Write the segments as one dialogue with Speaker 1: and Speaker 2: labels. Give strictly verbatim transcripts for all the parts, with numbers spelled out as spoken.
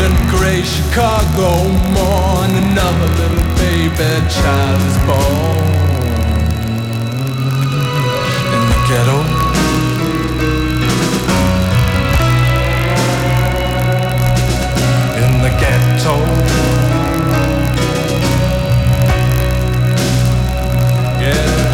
Speaker 1: in gray Chicago morn, another little baby child is born in the ghetto. In the ghetto. Yeah.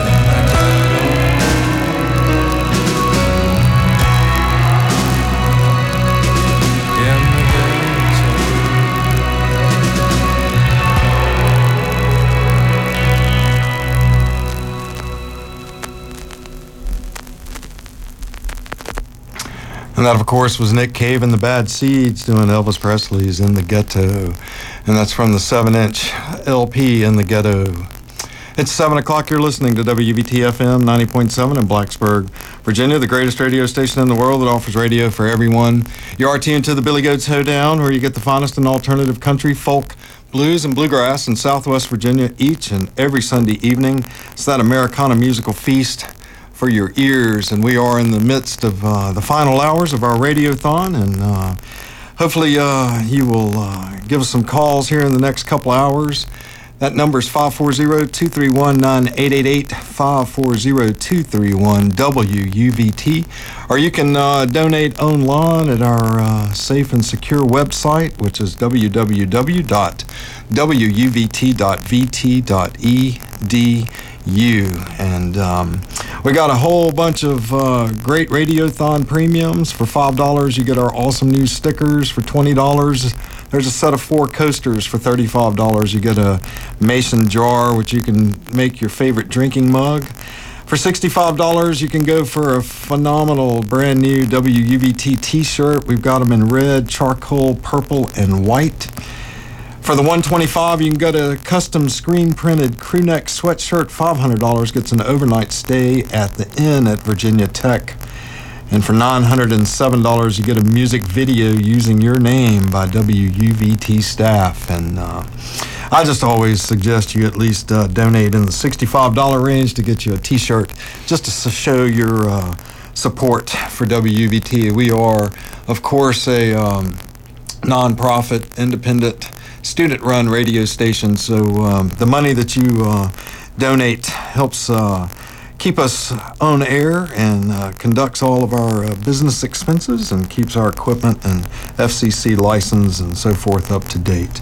Speaker 2: And that, of course, was Nick Cave and the Bad Seeds doing Elvis Presley's In the Ghetto. And that's from the seven inch L P In the Ghetto. It's seven o'clock. You're listening to W V T F M ninety point seven in Blacksburg, Virginia, the greatest radio station in the world that offers radio for everyone. You are tuned to the Billy Goats Hoedown, where you get the finest in alternative country, folk, blues, and bluegrass in Southwest Virginia each and every Sunday evening. It's that Americana musical feast for your ears, and we are in the midst of uh, the final hours of our radiothon, and uh, hopefully uh, you will uh, give us some calls here in the next couple hours. That number is five four zero, two three one, nine eight eight eight, five four zero, two three one, W U V T, or you can uh, donate online at our uh, safe and secure website, which is w w w dot w u v t dot v t dot e d u. And um, we got a whole bunch of uh, great Radiothon premiums. For five dollars, you get our awesome new stickers. For twenty dollars, there's a set of four coasters. For thirty-five dollars, you get a mason jar, which you can make your favorite drinking mug. For sixty-five dollars, you can go for a phenomenal brand new W U V T t-shirt. We've got them in red, charcoal, purple, and white. For the one hundred twenty-five dollars, you can get a custom screen-printed crewneck sweatshirt. five hundred dollars gets an overnight stay at the Inn at Virginia Tech. And for nine hundred seven dollars, you get a music video using your name by W U V T staff. And uh, I just always suggest you at least uh, donate in the sixty-five dollars range to get you a t-shirt, just to show your uh, support for W U V T. We are, of course, a um, non-profit, independent, student-run radio station, so um, the money that you uh, donate helps uh, keep us on air and uh, conducts all of our uh, business expenses and keeps our equipment and F C C license and so forth up to date.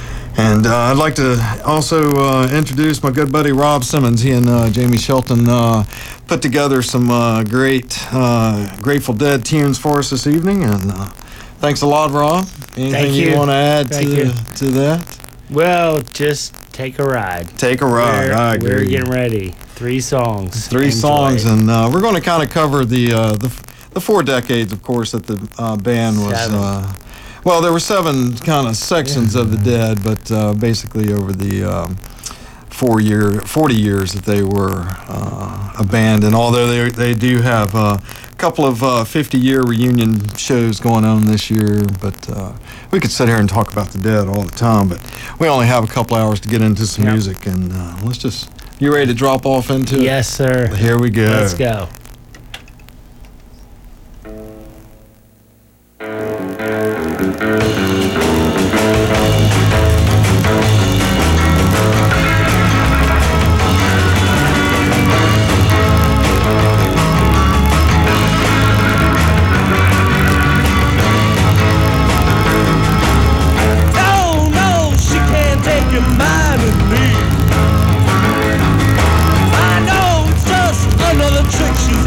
Speaker 2: And uh, I'd like to also uh, introduce my good buddy Rob Simmons. He and uh, Jamie Shelton uh, put together some uh, great uh, Grateful Dead tunes for us this evening, and uh, thanks a lot, Rob. Anything
Speaker 3: Thank you.
Speaker 2: you want to add
Speaker 3: Thank
Speaker 2: to,
Speaker 3: you.
Speaker 2: to that?
Speaker 3: Well, just take a ride.
Speaker 2: Take a ride.
Speaker 3: We're,
Speaker 2: I agree.
Speaker 3: We're getting ready. Three songs.
Speaker 2: Three
Speaker 3: Enjoy.
Speaker 2: songs, and uh, we're going to kind of cover the uh, the the four decades, of course, that the uh, band was.
Speaker 3: Seven.
Speaker 2: Uh, well, there were seven kind of sections of the Dead, but uh, basically over the um, four year, forty years that they were uh, a band, and although they they do have a couple of uh, fifty year reunion shows going on this year, but uh, we could sit here and talk about the Dead all the time, but we only have a couple hours to get into some
Speaker 3: Yep.
Speaker 2: music, and uh, let's just. You ready to drop off into it?
Speaker 3: Yes, sir.
Speaker 2: Here we go.
Speaker 3: Let's go.
Speaker 1: Oh no, she can't take your mind with me. I know it's just another trick she's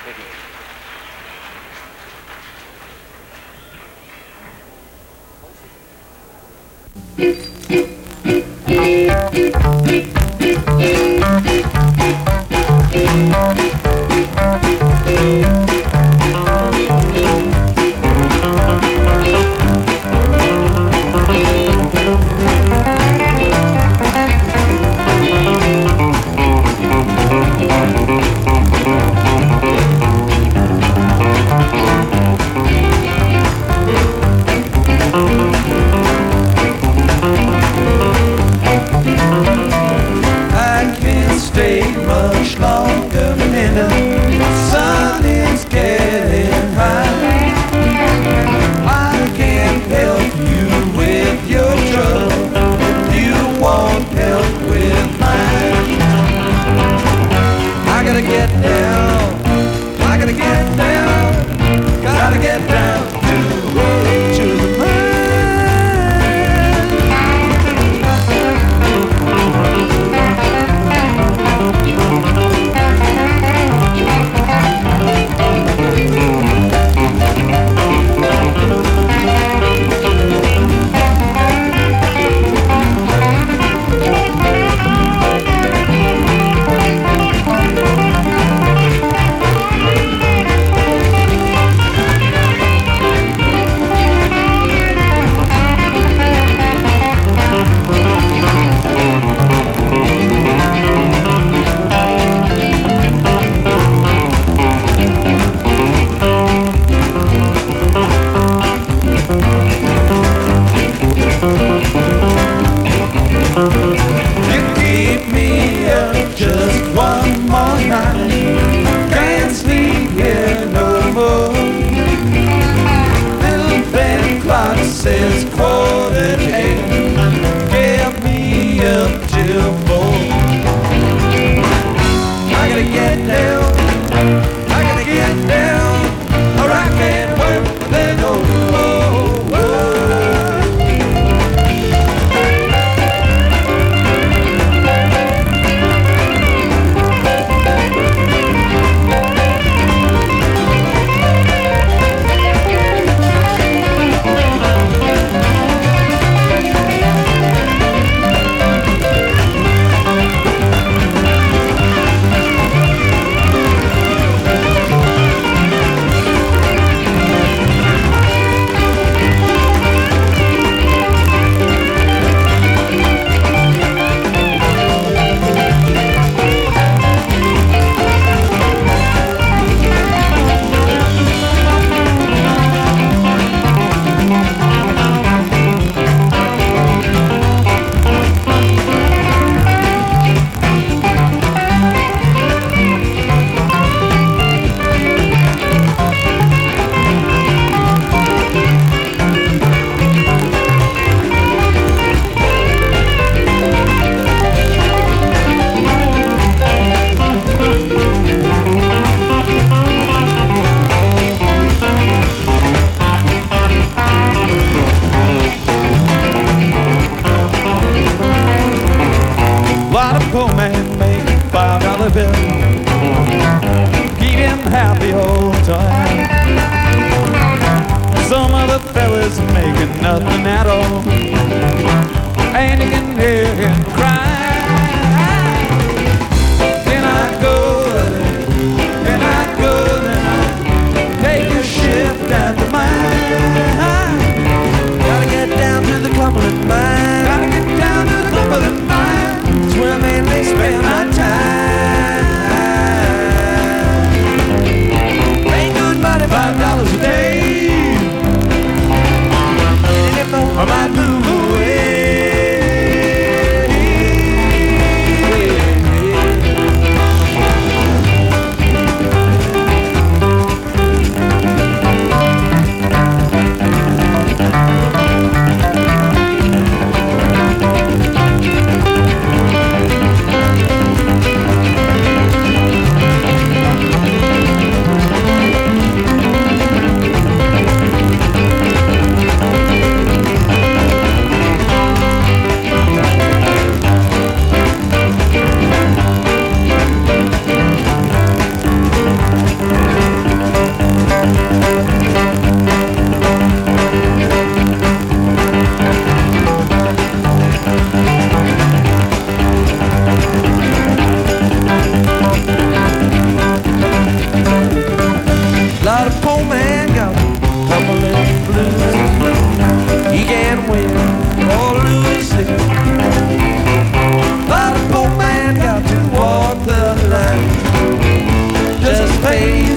Speaker 1: I might move away.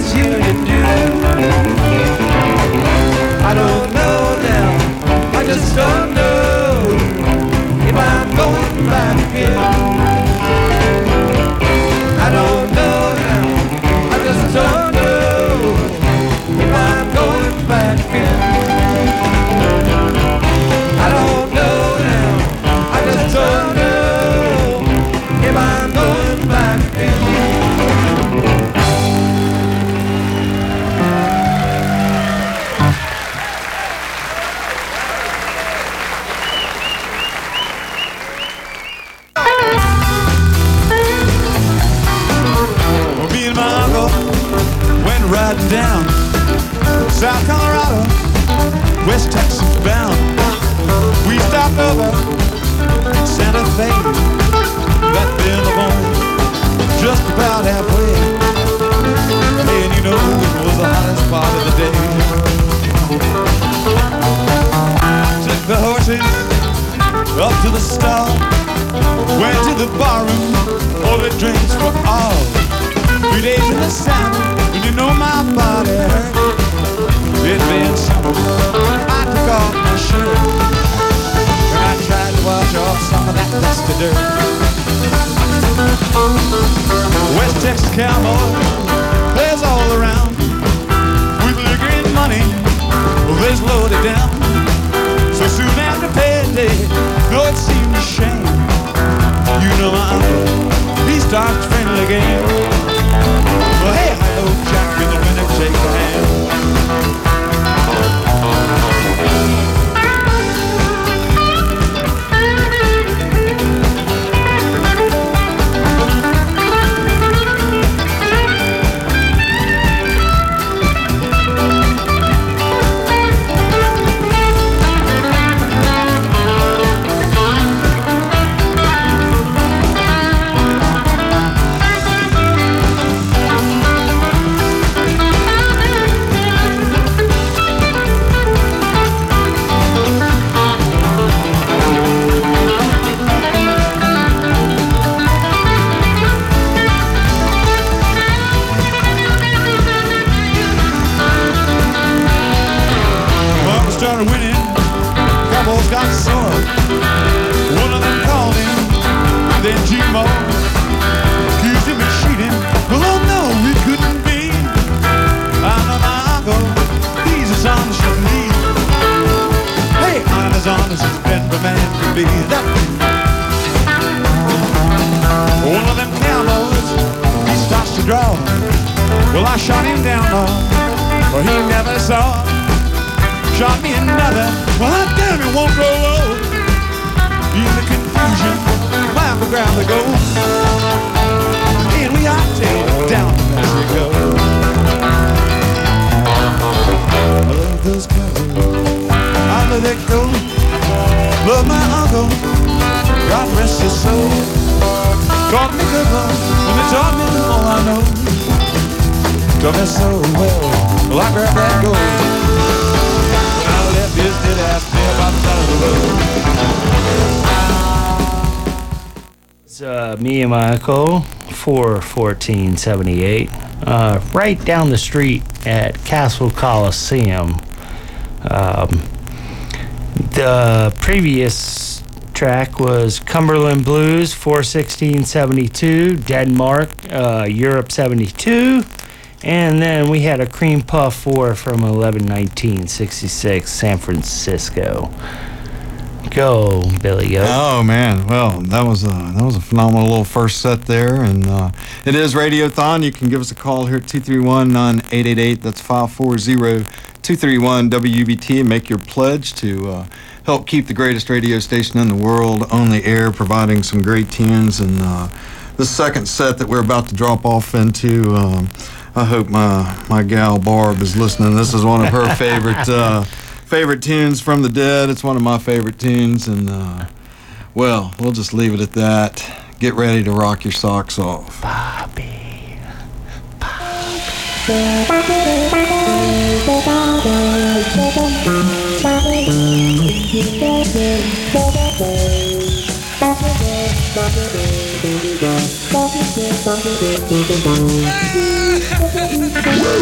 Speaker 1: needs you to do. I don't know now, I just don't know if I'm going back again. I don't know now, I just don't know if I'm going back again. I don't know now, I just don't know if I'm going back again.
Speaker 4: Well, me and my uncle went riding down South Colorado, West Texas bound. We stopped over in Santa Fe, that Billabong, just about halfway. And you know it was the hottest part of the day. Took the horses up to the stall, went to the barroom, ordered drinks for all. Three days in the saddle, and you know my body hurt. It been summer, I took off my shirt, and I tried to wash off some of that dusty dirt. West Texas cowboy plays all around, with liquor and money, well, there's loaded down. So soon after payday, though it seemed a shame, you know my uncle, he starts friendly game. Well, hey, hello, Jack, in the winter, shake a hand. Well, I shot him down, Lord, for he never saw. Shot me another, well, I damn it won't grow old. In the confusion, my grab the gold. And we hightailed down to Mexico. I love those cowboys, I let it go. Love my uncle, God rest his soul. Taught me good love, and they taught me all I know. Taught me so well, well I grabbed that gold. When I left his dead ass there by the side of the road.
Speaker 3: It's uh, me and my uncle for fourteen seventy-eight, uh, right down the street at Castle Coliseum. Um, the previous track was Cumberland Blues four sixteen seventy-two, Denmark, uh, Europe seventy-two. And then we had a Cream Puff four from eleven nineteen sixty-six, San Francisco. Go, Billy Oak.
Speaker 2: Oh man, well that was a that was a phenomenal little first set there, and uh, it is Radiothon. You can give us a call here at two three one, nine eight eight eight. That's five four zero, two three one W U B T, and make your pledge to uh, help keep the greatest radio station in the world on the air, providing some great tunes. And uh, the second set that we're about to drop off into. Um, I hope my, my gal Barb is listening. This is one of her favorite uh, favorite tunes from the Dead. It's one of my favorite tunes, and uh, well, we'll just leave it at that. Get ready to rock your socks off.
Speaker 3: Bobby.
Speaker 1: Bobby.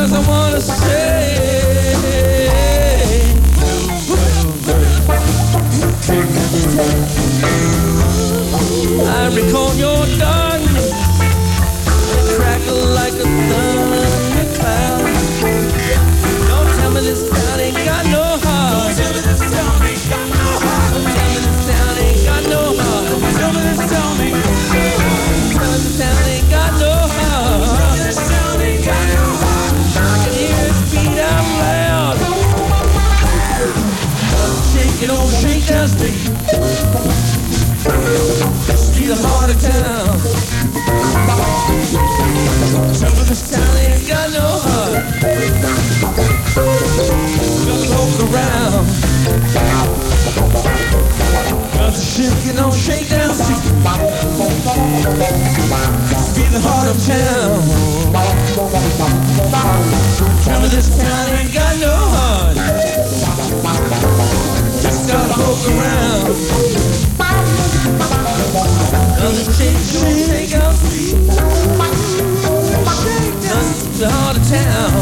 Speaker 1: 'cause I wanna say I recall your darkness, crackle like a thundercloud. Don't tell me this town ain't got no heart. Don't tell me this town ain't got no heart. Don't tell me this town ain't got no heart. Don't tell me this town ain't got no heart. Tell me this town ain't got no heart. Tell me this town ain't got no heart. I can hear it beat out loud. Shake it, don't shake that street. Be the heart of town. Tell me this town ain't got no heart. Just look around. Just shake it, don't shake down. Be the heart of town. Tell me this town ain't got no heart. Just gotta poke around. Doesn't shake, don't shake out. Doesn't the heart of town.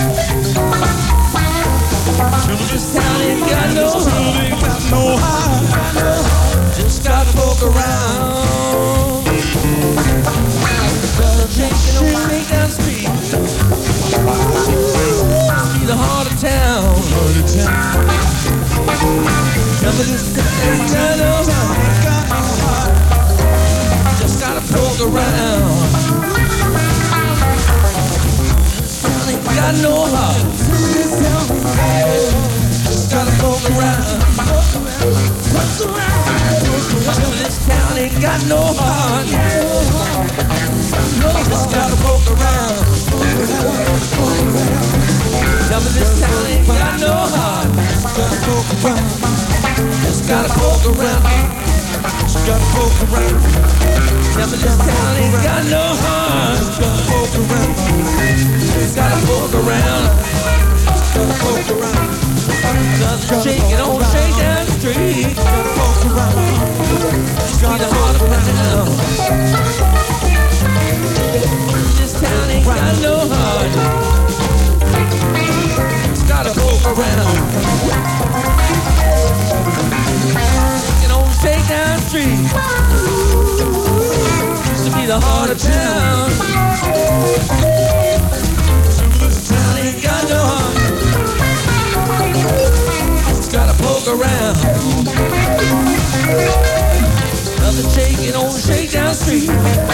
Speaker 1: This town ain't got no heart. Just gotta poke around. Doesn't shake, don't shake out street. Be the heart of town. Remember this town ain't got no heart. Just gotta poke around. This town ain't got no heart. Just gotta poke around. This town ain't got no heart. Just gotta poke around. Tell me this town ain't got no heart. Just gotta poke around. Just gotta poke around. Tell me this town ain't got no heart. Just gotta poke around. Just gotta poke around. Just gotta poke around. Doesn't shake it, don't shake down the street. Just gotta poke around. Just gotta poke around. This town ain't got no heart. Just gotta poke around. Take down the street. Used to be the heart of town. This town ain't got no heart. Just gotta poke around. Nothing shaking on the shake down the street.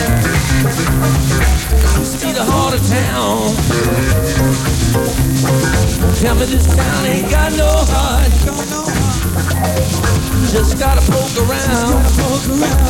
Speaker 1: Used to be the heart of town. Tell me this town ain't got no heart. Just gotta poke around. Just gotta poke around.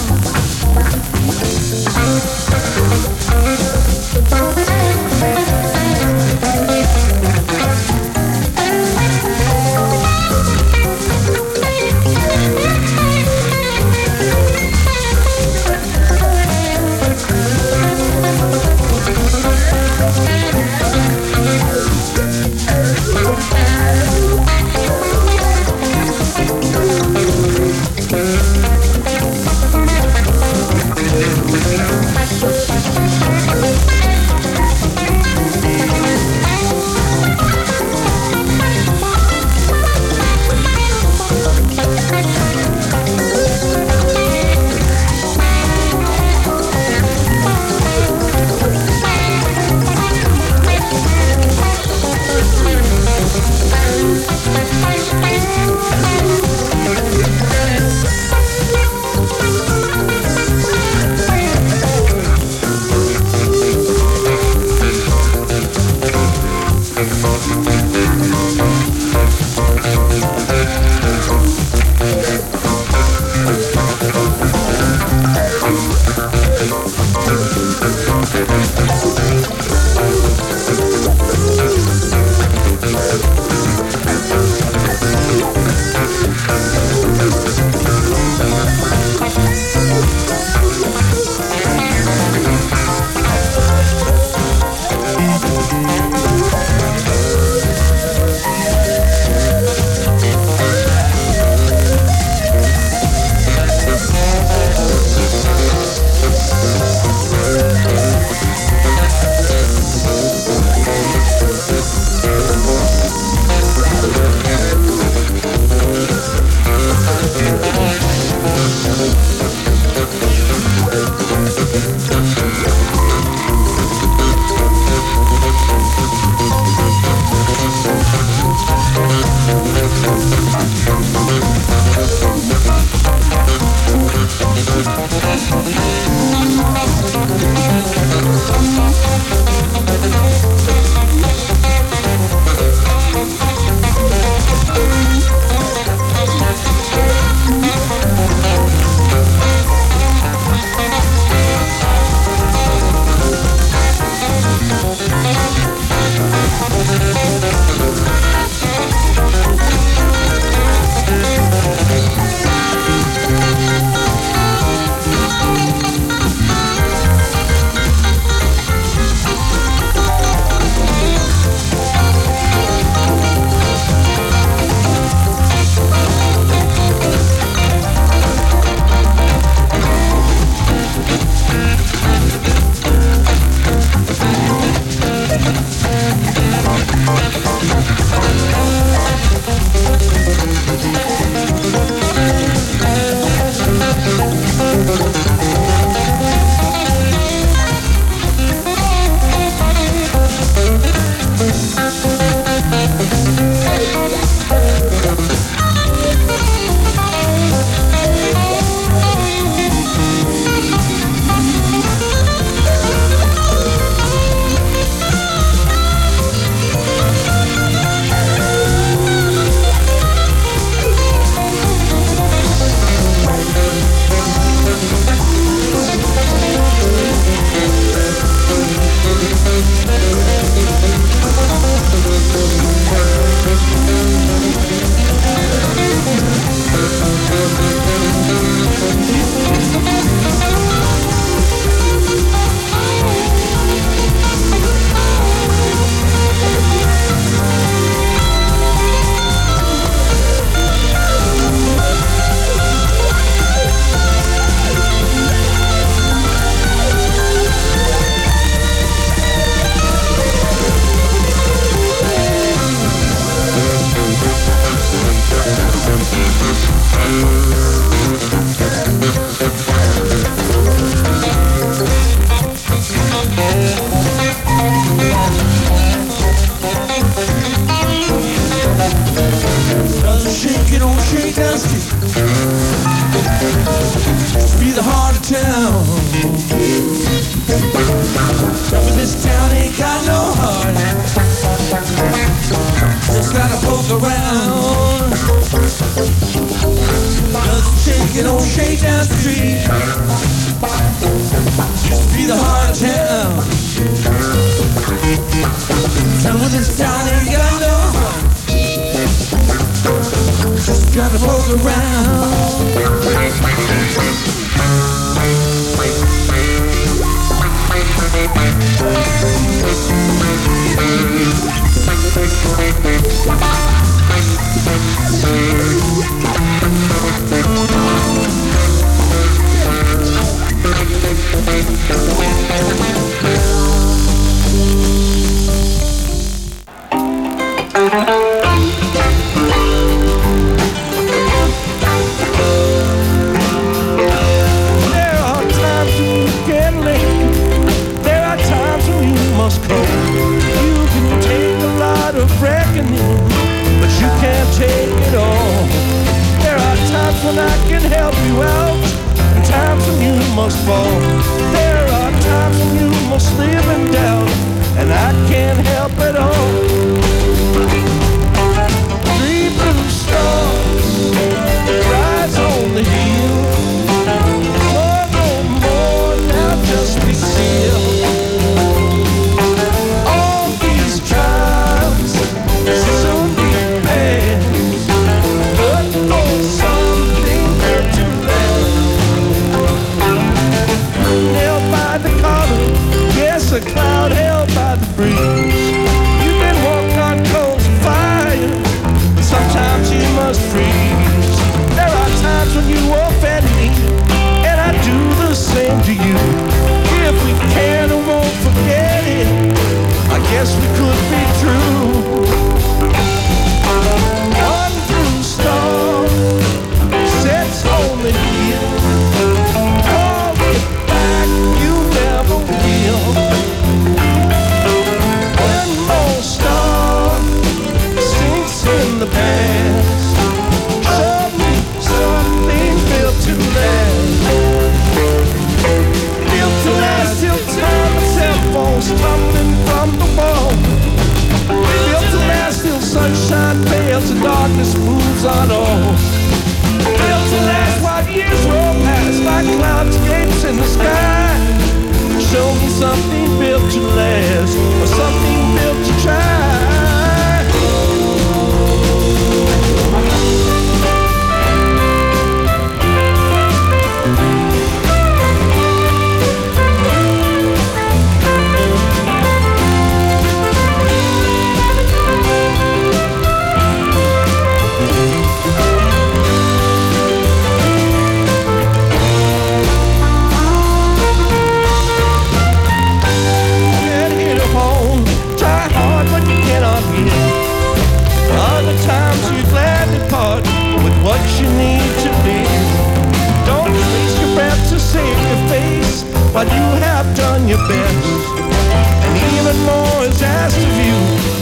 Speaker 1: A cloud held by the breeze. You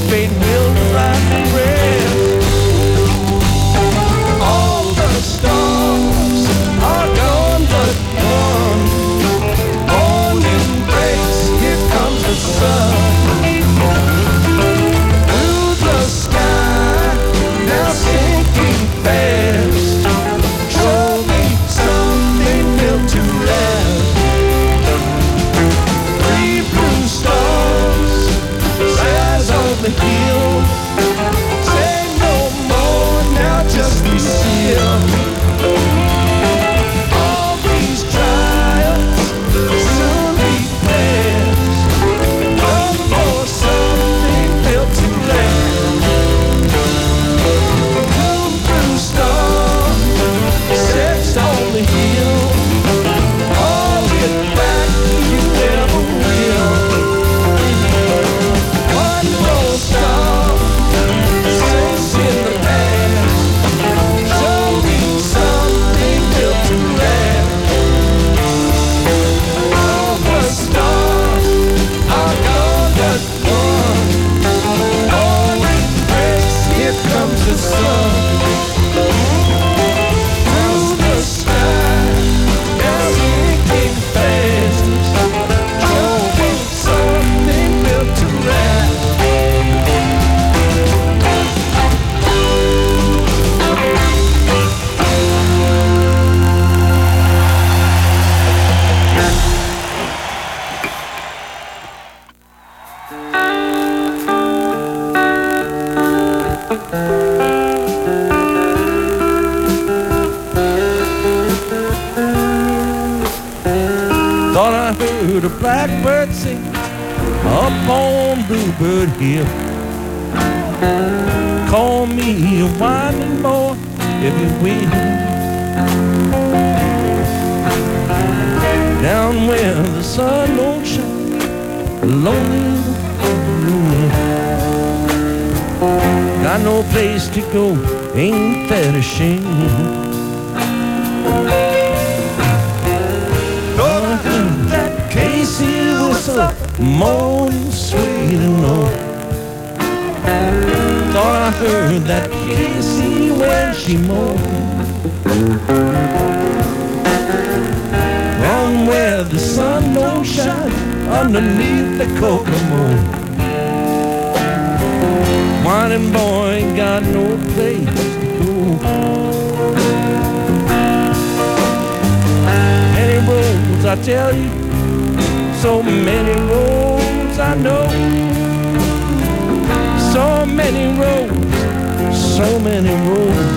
Speaker 1: fate will rightly rest. All the stars are gone but one. Morning breaks, here comes the sun. Through the sky, now sinking fast. Show me something built to last. Three blue stars, rise on the hill. Say no more, now just be still. All these trials will soon be past. One more something built to last. Blue, blue star sets on the hill. All get back you never will. One more star sinks in the past. Show me something built to last. All the stars are gone but one. Morning breaks, here comes the sun. Through the sky, now sinking fast. Show me something built to last. Thought I heard a blackbird sing up on Bluebird Hill. Call me a winding boy if you will. Down where the sun don't shine, lonely room. Got no place to go, ain't that a shame? That Casey was a moaning sweet and low. Thought I heard that Casey when she moaned. Down where the sun don't shine, underneath the Kokomo. Whining boy ain't got no place to go. Many roads I tell you, so many roads I know. So many roads, so many roads.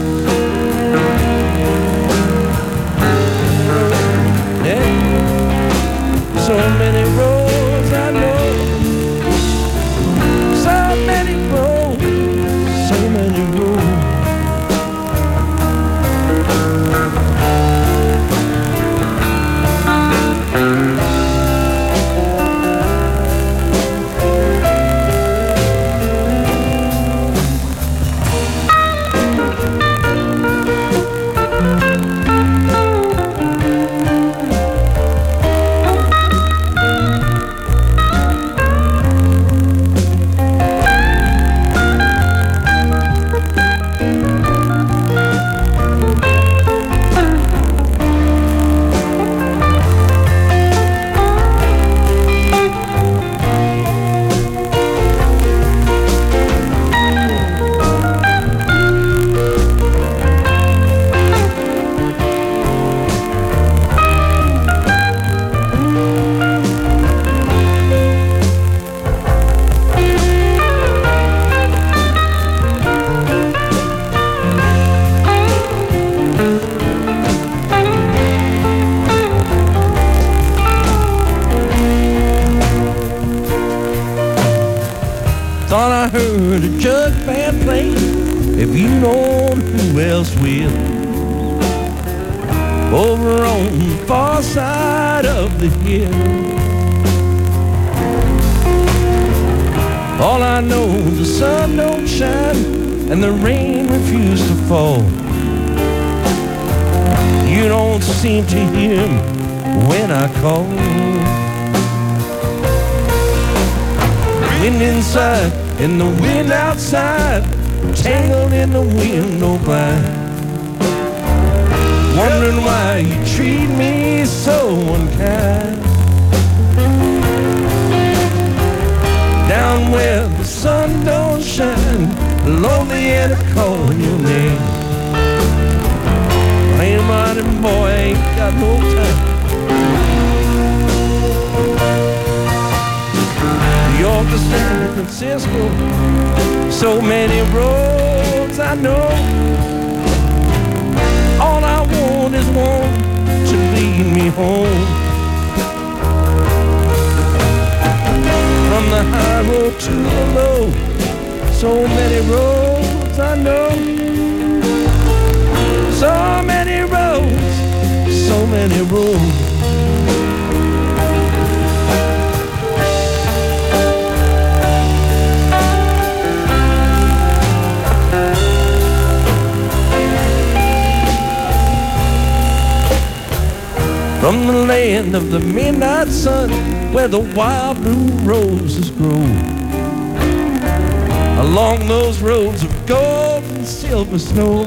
Speaker 1: Yeah. So many roads I know. So many roads, so many roads. Thought I heard a jug band play, if you know who else will. Over on the far side of the hill. All I know, the sun don't shine and the rain refused to fall. You don't seem to hear me when I call. Wind inside, in the wind outside, tangled in the window blind, wondering why you treat me so unkind. Down where the sun don't shine, lonely and I call your name. Ain't riding, boy, ain't got no time. New York to San Francisco, so many roads I know. All I want is one to lead me home. From the high road to the low, so many roads I know. So many roads, so many roads. From the land of the midnight sun, where the wild blue roses grow, along those roads of gold and silver snow,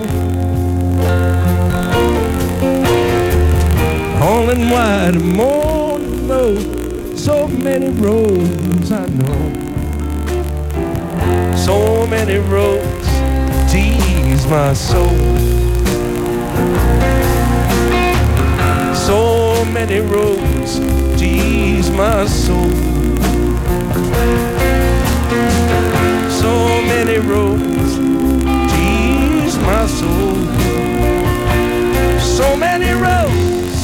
Speaker 1: all in wide and morning low, so many roads I know. So many roads tease my soul. So many roads tease my soul. So many roads tease my soul. So many roads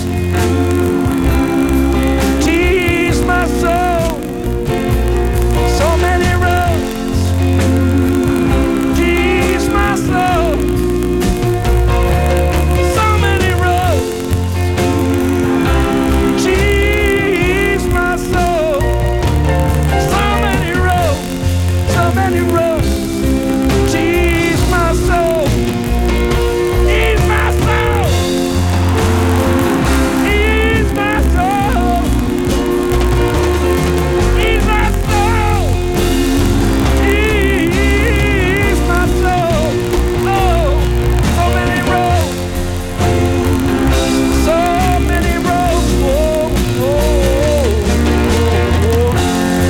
Speaker 1: tease my soul. So many roads tease my soul. So many roads tease my soul. So many roads, so many roads tease my soul. Tease my soul. Tease my soul. Tease my soul. Tease my soul. Oh, so many roads. So many roads. Whoa, whoa, whoa.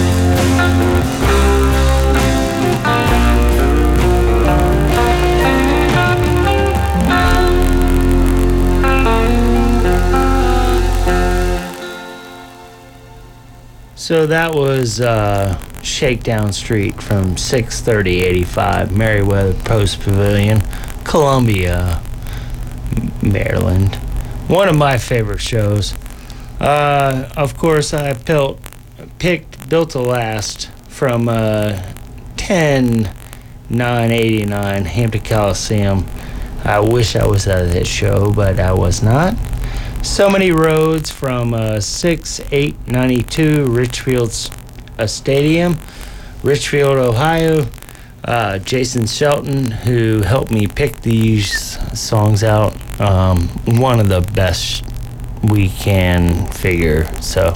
Speaker 3: So that was uh, Shakedown Street from six thirty eighty-five, Meriwether Post Pavilion, Columbia, M- Maryland. One of my favorite shows. Uh, of course, I built, picked Built to Last from uh, ten nine eighty-nine, Hampton Coliseum. I wish I was at that show, but I was not. So Many Roads from uh, six eight ninety-two, Richfield S- uh, Stadium, Richfield, Ohio. Uh, Jason Shelton, who helped me pick these songs out, um, one of the best we can figure. So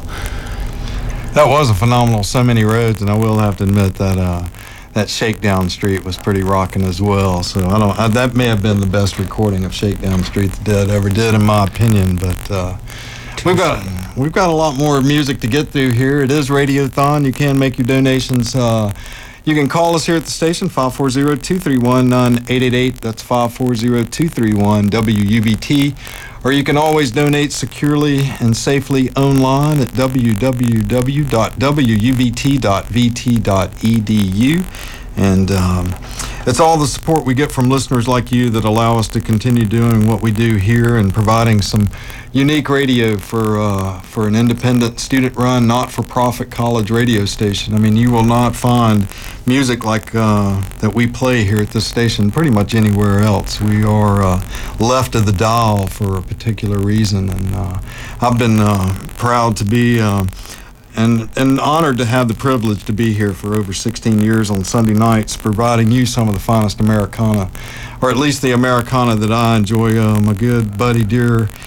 Speaker 2: That was a phenomenal So Many Roads, and I will have to admit that uh, that Shakedown Street was pretty rocking as well. So I don't. I, that may have been the best recording of Shakedown Street the Dead ever did, in my opinion. But uh, we've got we've got a lot more music to get through here. It is Radiothon. You can make your donations. Uh, you can call us here at the station, five four zero, two three one, nine eight eight eight. That's five four zero, two three one, W U B T. Or you can always donate securely and safely online at w w w dot w u b t dot v t dot e d u. And um, it's all the support we get from listeners like you that allow us to continue doing what we do here and providing some unique radio for uh, for an independent, student-run, not-for-profit college radio station. I mean, you will not find music like uh, that we play here at this station pretty much anywhere else. We are uh, left of the dial for a particular reason, and uh, I've been uh, proud to be uh, and and honored to have the privilege to be here for over sixteen years on Sunday nights, providing you some of the finest Americana, or at least the Americana that I enjoy. Uh, my good buddy, dear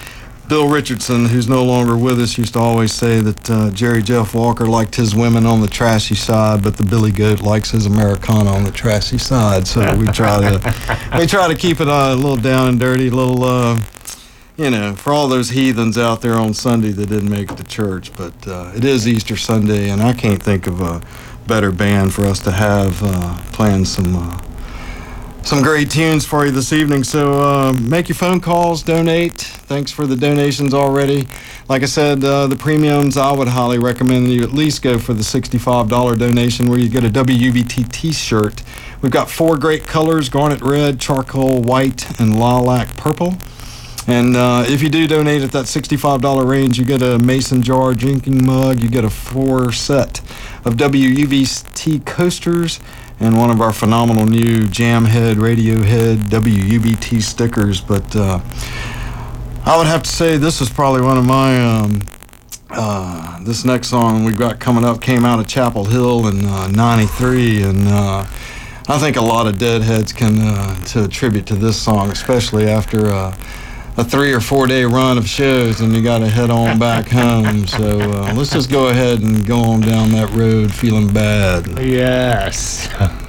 Speaker 2: Bill Richardson, who's no longer with us, used to always say that uh, Jerry Jeff Walker liked his women on the trashy side, but the Billy Goat likes his Americana on the trashy side. So we try to we try to keep it uh, a little down and dirty, a little, uh, you know, for all those heathens out there on Sunday that didn't make it to church. But uh, it is Easter Sunday, and I can't think of a better band for us to have uh, playing some. Uh, Some great tunes for you this evening. So uh, make your phone calls, donate. Thanks for the donations already. Like I said, uh, the premiums, I would highly recommend that you at least go for the sixty-five dollars donation where you get a W U B T t-shirt. We've got four great colors: garnet red, charcoal white, and lilac purple. And uh, if you do donate at that sixty-five dollars range, you get a mason jar drinking mug, you get a four set of W U B T coasters, and one of our phenomenal new Jamhead, Radiohead, W U B T stickers. But uh, I would have to say this is probably one of my, um, uh, this next song we've got coming up came out of Chapel Hill in uh, ninety-three, and uh, I think a lot of Deadheads can uh, to attribute to this song, especially after uh, a three or four day run of shows and you got to head on back home. So uh, let's just go ahead and go on down that road feeling bad.
Speaker 3: Yes.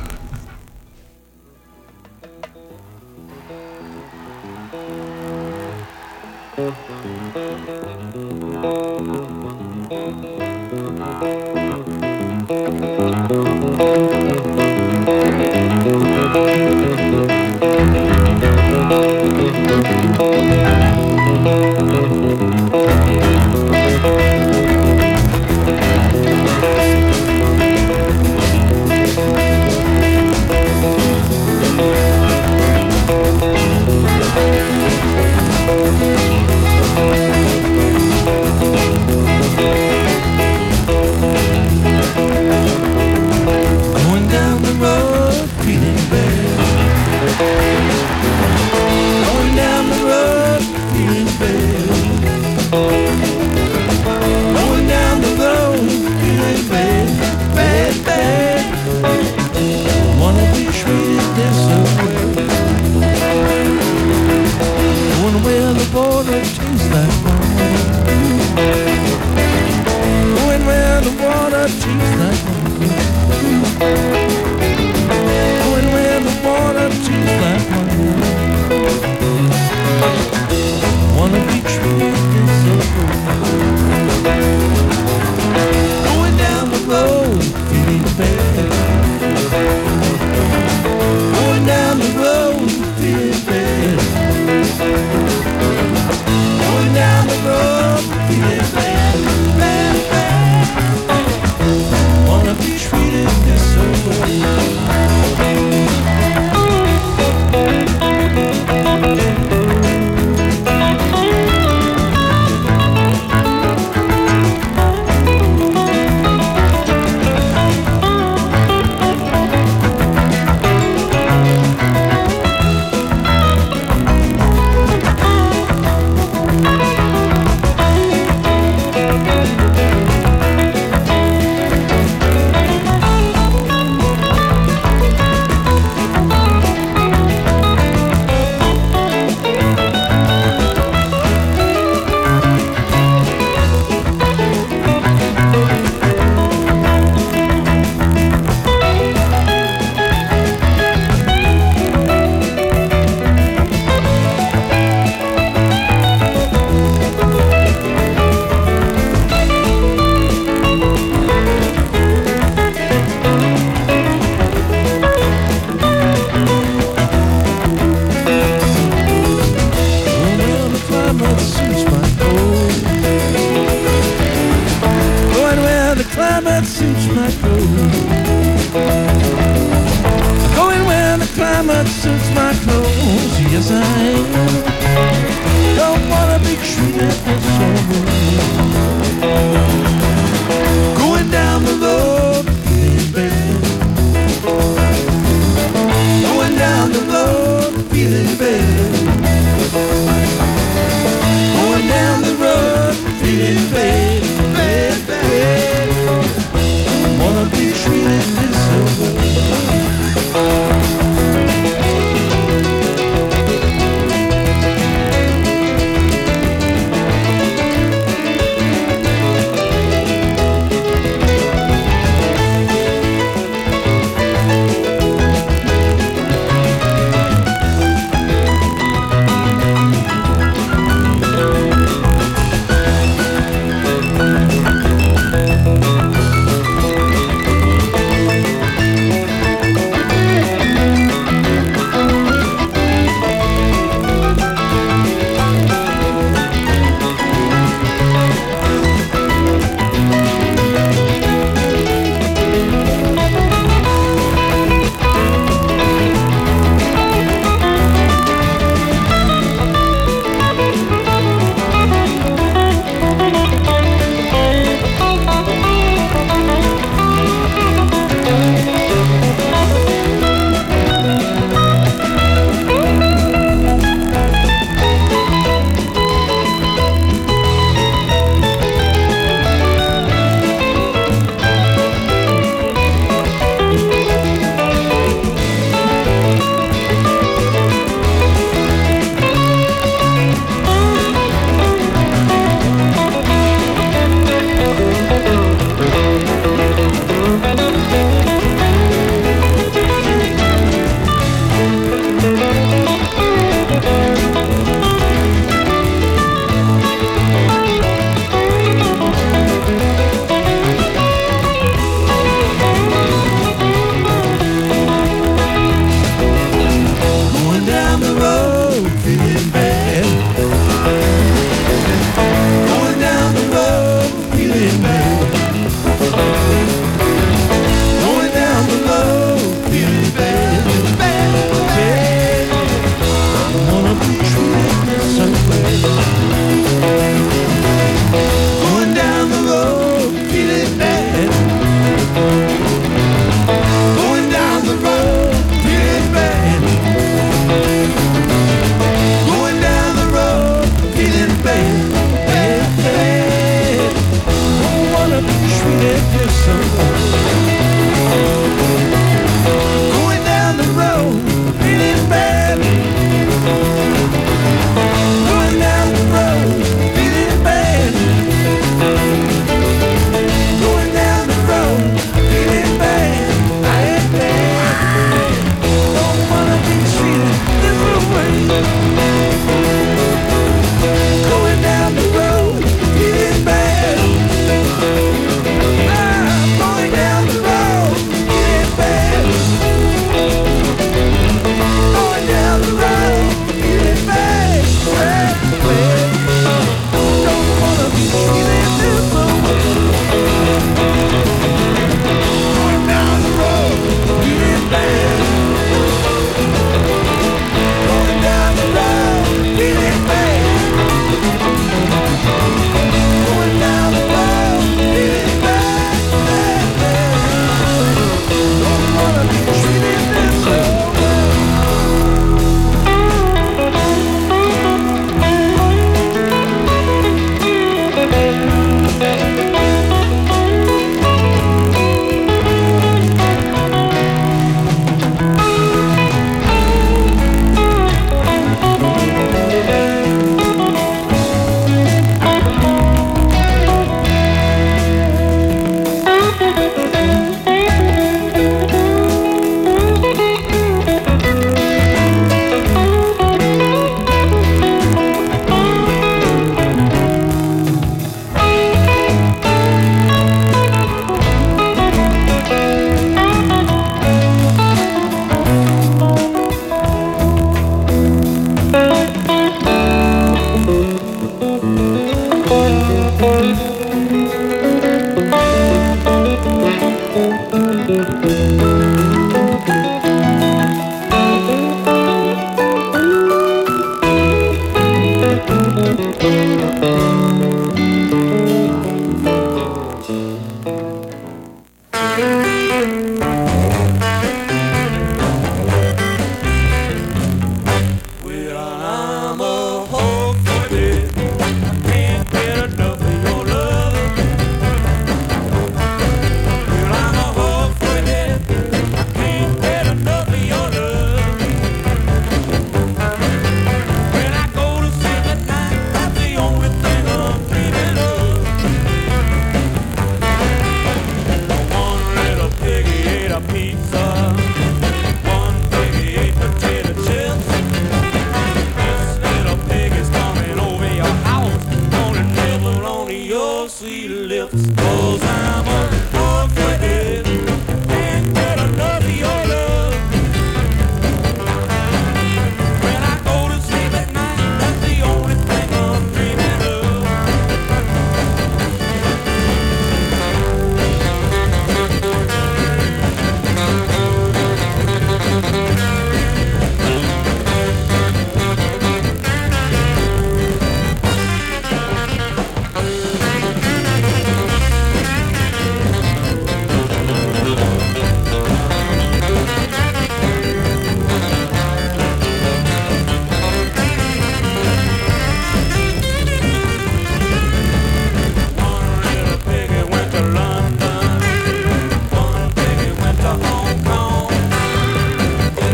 Speaker 1: Suits my clothes, yes I am. Don't wanna be treated as so